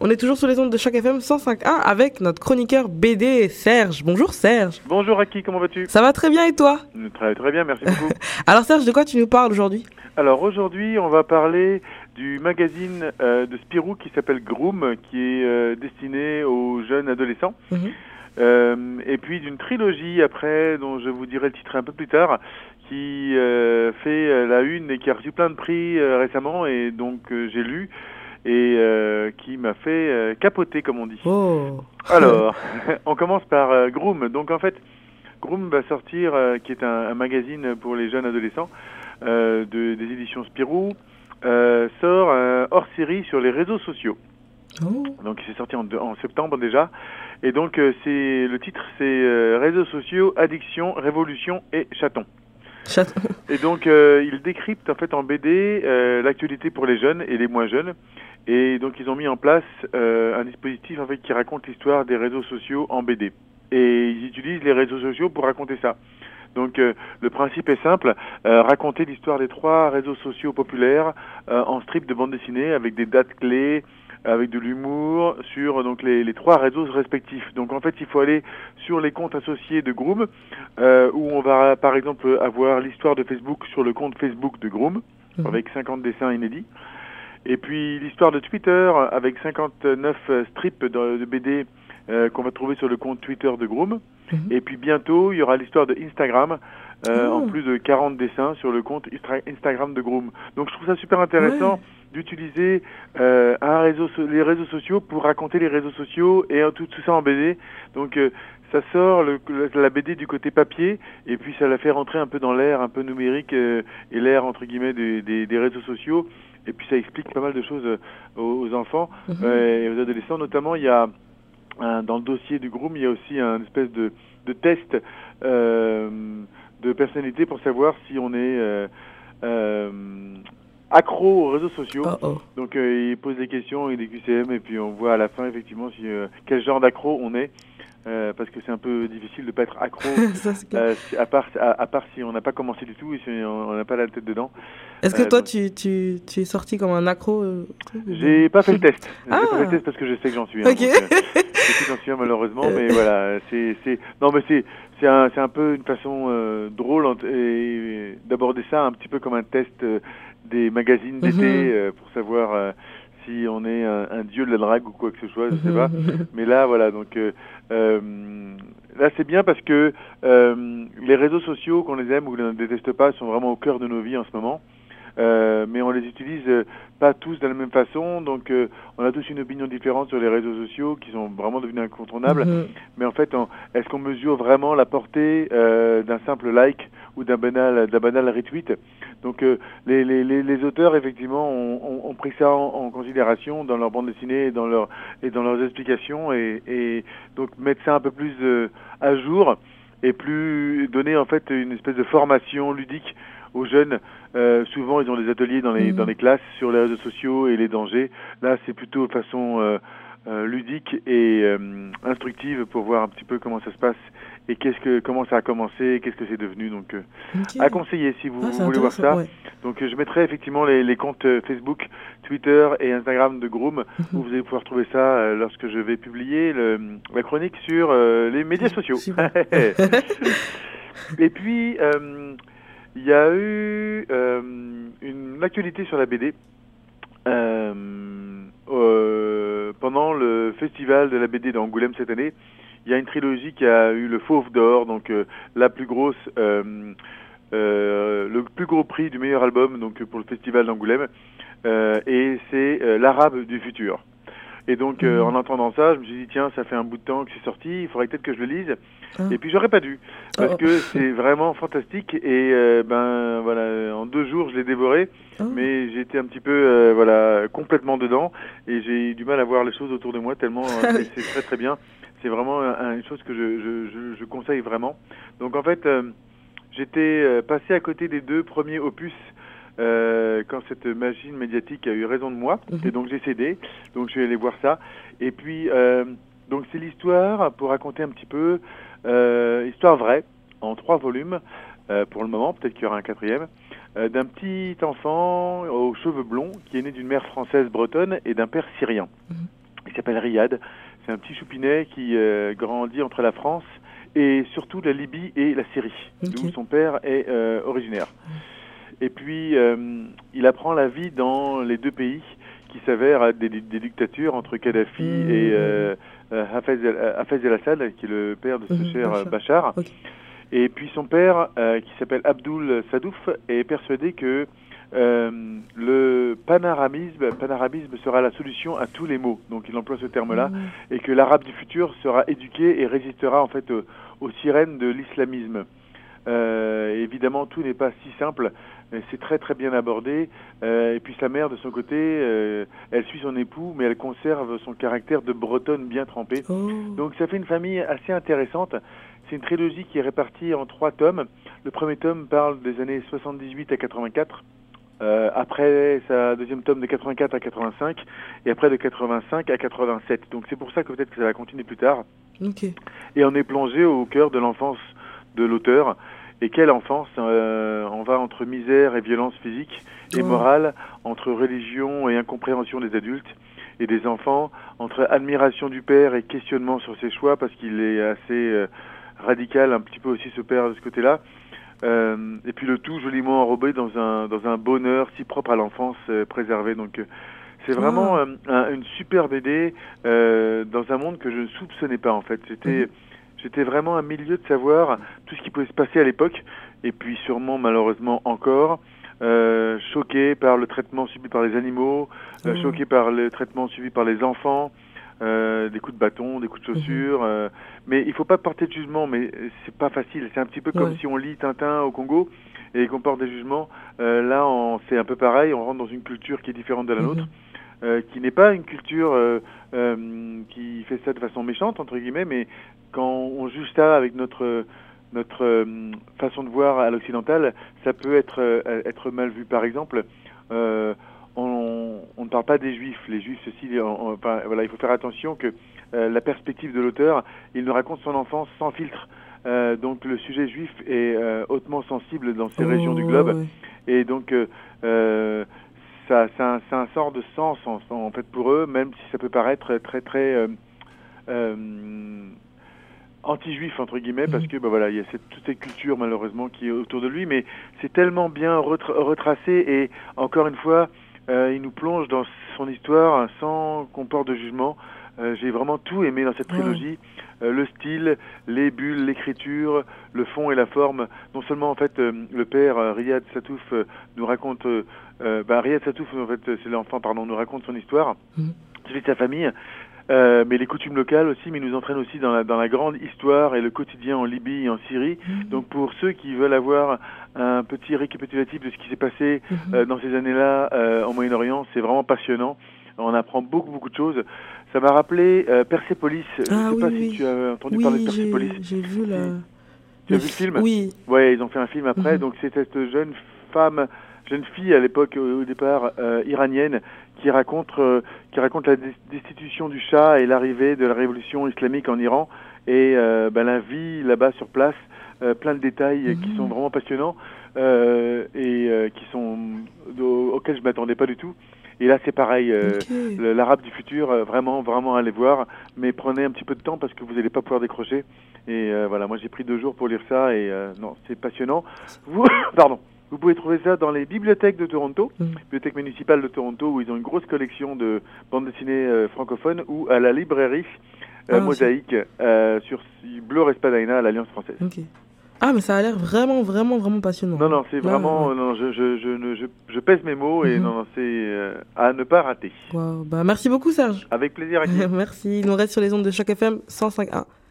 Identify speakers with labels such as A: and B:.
A: On est toujours sur les ondes de Choc FM 105.1 avec notre chroniqueur BD Serge. Bonjour Serge.
B: Bonjour Aki, comment vas-tu?
A: Ça va très bien et toi?
B: Très très bien, merci beaucoup.
A: Alors Serge, de quoi tu nous parles aujourd'hui?
B: Alors aujourd'hui, on va parler du magazine de Spirou qui s'appelle Groom, qui est destiné aux jeunes adolescents. Et puis d'une trilogie après, dont je vous dirai le titre un peu plus tard, qui fait la une et qui a reçu plein de prix récemment, et donc j'ai lu, et qui m'a fait capoter, comme on dit.
A: Oh.
B: Alors, on commence par Groom. Donc en fait, Groom va sortir, qui est un magazine pour les jeunes adolescents, des éditions Spirou, sort un hors-série sur les réseaux sociaux.
A: Oh.
B: Donc il s'est sorti en septembre déjà. Et donc le titre c'est Réseaux sociaux, addiction, révolution et chaton. Et donc il décrypte en fait en BD l'actualité pour les jeunes et les moins jeunes. Et donc ils ont mis en place un dispositif en fait qui raconte l'histoire des réseaux sociaux en BD. Et ils utilisent les réseaux sociaux pour raconter ça. Donc le principe est simple, raconter l'histoire des 3 réseaux sociaux populaires en strip de bande dessinée avec des dates clés, avec de l'humour sur donc les 3 réseaux respectifs. Donc en fait il faut aller sur les comptes associés de Groom, où on va par exemple avoir l'histoire de Facebook sur le compte Facebook de Groom, avec 50 dessins inédits. Et puis l'histoire de Twitter avec 59 strips de BD qu'on va trouver sur le compte Twitter de Groom. Et puis bientôt, il y aura l'histoire de Instagram, en plus de 40 dessins sur le compte Instagram de Groom. Donc je trouve ça super intéressant d'utiliser les réseaux sociaux pour raconter les réseaux sociaux et tout ça en BD. Donc ça sort la BD du côté papier et puis ça la fait rentrer un peu dans l'ère un peu numérique et l'ère entre guillemets des réseaux sociaux. Et puis ça explique pas mal de choses aux enfants et aux adolescents. Notamment, il y a dans le dossier du Groom, il y a aussi un espèce de test de personnalité pour savoir si on est accro aux réseaux sociaux. Donc il pose des questions et des QCM et puis on voit à la fin effectivement quel genre d'accro on est. Parce que c'est un peu difficile de pas être accro, à part si on n'a pas commencé du tout et si on n'a pas la tête dedans.
A: Est-ce que toi, tu es sorti comme un accro
B: J'ai pas fait le test. J'ai pas fait le test parce que je sais que j'en suis.
A: Okay.
B: Je sais que j'en suis malheureusement, mais voilà, c'est un peu une façon drôle et d'aborder ça un petit peu comme un test des magazines d'été pour savoir. Si on est un dieu de la drague ou quoi que ce soit, je sais pas. Mais là, voilà, donc là c'est bien parce que les réseaux sociaux, qu'on les aime ou qu'on ne déteste pas, sont vraiment au cœur de nos vies en ce moment. Mais on les utilise pas tous de la même façon, donc on a tous une opinion différente sur les réseaux sociaux qui sont vraiment devenus incontournables. Mais en fait, est-ce qu'on mesure vraiment la portée d'un simple like ou d'un banal retweet? Donc les auteurs effectivement ont pris ça en considération dans leur bande dessinée et dans leurs explications et donc mettre ça un peu plus à jour et plus donner en fait une espèce de formation ludique aux jeunes. Souvent ils ont des ateliers dans les classes sur les réseaux sociaux et les dangers. Là c'est plutôt de façon ludique et instructive pour voir un petit peu comment ça se passe et comment ça a commencé, qu'est-ce que c'est devenu. Donc à conseiller si vous voulez voir ça. Donc je mettrai effectivement les comptes Facebook, Twitter et Instagram de Groom où vous allez pouvoir trouver ça lorsque je vais publier la chronique sur les médias sociaux. Et puis il y a eu une actualité sur la BD pendant le festival de la BD d'Angoulême cette année. Il y a une trilogie qui a eu le Fauve d'Or, donc la plus grosse, le plus gros prix du meilleur album donc pour le festival d'Angoulême, et c'est L'Arabe du futur. Et donc en entendant ça, je me suis dit tiens, ça fait un bout de temps que c'est sorti, il faudrait peut-être que je le lise. Et puis j'aurais pas dû parce que c'est vraiment fantastique et voilà, en 2 jours je l'ai dévoré, mais j'étais un petit peu complètement dedans et j'ai eu du mal à voir les choses autour de moi tellement c'est très très bien. C'est vraiment une chose que je conseille vraiment. Donc en fait, j'étais passé à côté des 2 premiers opus quand cette machine médiatique a eu raison de moi, et donc j'ai cédé, donc je suis allé voir ça. Et puis, donc c'est l'histoire, pour raconter un petit peu, histoire vraie, en 3 volumes, pour le moment, peut-être qu'il y aura un 4e, d'un petit enfant aux cheveux blonds qui est né d'une mère française bretonne et d'un père syrien. s'appelle Riyad. C'est un petit choupinet qui grandit entre la France et surtout la Libye et la Syrie, d'où son père est originaire. Et puis, il apprend la vie dans les deux pays qui s'avèrent des dictatures entre Kadhafi et Hafez el-Assad, qui est le père de ce cher Bachar. Et puis son père, qui s'appelle Abdul Sadouf, est persuadé que le panarabisme sera la solution à tous les maux. Donc il emploie ce terme-là, et que l'arabe du futur sera éduqué et résistera en fait aux sirènes de l'islamisme. Évidemment, tout n'est pas si simple. C'est très très bien abordé. Et puis sa mère, de son côté, elle suit son époux, mais elle conserve son caractère de bretonne bien trempée. Donc ça fait une famille assez intéressante. C'est une trilogie qui est répartie en 3 tomes. Le premier tome parle des années 78 à 84. Après sa deuxième tome de 84 à 85, et après de 85 à 87. Donc c'est pour ça que peut-être que ça va continuer plus tard. Et on est plongé au cœur de l'enfance de l'auteur. Et quelle enfance, on va entre misère et violence physique et morale, entre religion et incompréhension des adultes et des enfants, entre admiration du père et questionnement sur ses choix, parce qu'il est assez radical, un petit peu aussi ce père de ce côté-là. Et puis le tout joliment enrobé dans un bonheur si propre à l'enfance préservée. Donc c'est vraiment une super BD dans un monde que je ne soupçonnais pas en fait. J'étais vraiment à milieu de savoir tout ce qui pouvait se passer à l'époque, et puis sûrement malheureusement encore, choqué par le traitement subi par les animaux, choqué par le traitement subi par les enfants, des coups de bâton, des coups de chaussures. Mais il faut pas porter de jugement, mais c'est pas facile. C'est un petit peu comme si on lit Tintin au Congo et qu'on porte des jugements. Là, c'est un peu pareil. On rentre dans une culture qui est différente de la nôtre. Qui n'est pas une culture qui fait ça de façon méchante, entre guillemets, mais quand on juge ça avec notre façon de voir à l'occidental, ça peut être mal vu. Par exemple, on ne parle pas des Juifs. Les Juifs, voilà, il faut faire attention que la perspective de l'auteur, il nous raconte son enfance sans filtre. Donc le sujet juif est hautement sensible dans ces régions du globe. Et donc c'est un sort de sens en fait pour eux, même si ça peut paraître très très anti-juif entre guillemets, parce que voilà, il y a toute cette culture malheureusement qui est autour de lui, mais c'est tellement bien retracé, et encore une fois il nous plonge dans son histoire sans qu'on porte de jugement. J'ai vraiment tout aimé dans cette trilogie. Le style, les bulles, l'écriture, le fond et la forme. Non seulement en fait le père Riyad Sattouf nous raconte, Riyad Sattouf en fait c'est l'enfant nous raconte son histoire, celui de sa famille, mais les coutumes locales aussi, mais il nous entraîne aussi dans la grande histoire et le quotidien en Libye et en Syrie. Donc pour ceux qui veulent avoir un petit récapitulatif de ce qui s'est passé dans ces années-là en Moyen-Orient, c'est vraiment passionnant. On apprend beaucoup de choses. Ça m'a rappelé Persépolis. Je ne sais pas si tu as entendu parler de Persépolis.
A: J'ai vu
B: Tu as vu le film?
A: Oui.
B: Ouais, ils ont fait un film après. Donc c'est cette jeune fille à l'époque au départ iranienne qui raconte la destitution du Shah et l'arrivée de la révolution islamique en Iran, et la vie là-bas sur place, plein de détails qui sont vraiment passionnants et qui sont auxquels je m'attendais pas du tout. Et là, c'est pareil, l'arabe du futur, vraiment allez voir, mais prenez un petit peu de temps parce que vous n'allez pas pouvoir décrocher. Et voilà, moi j'ai pris 2 jours pour lire ça, et non, c'est passionnant. Vous pouvez trouver ça dans les bibliothèques de Toronto, bibliothèque municipale de Toronto, où ils ont une grosse collection de bandes dessinées francophones, ou à la librairie Mosaïque sur Bleu Espadina à l'Alliance française.
A: Ah, mais ça a l'air vraiment passionnant.
B: Non, c'est vraiment... Non, je pèse mes mots, et non, c'est à ne pas rater.
A: Wow. Merci beaucoup, Serge.
B: Avec plaisir, Aki.
A: Merci. Il nous reste sur les ondes de Choc FM 105.1.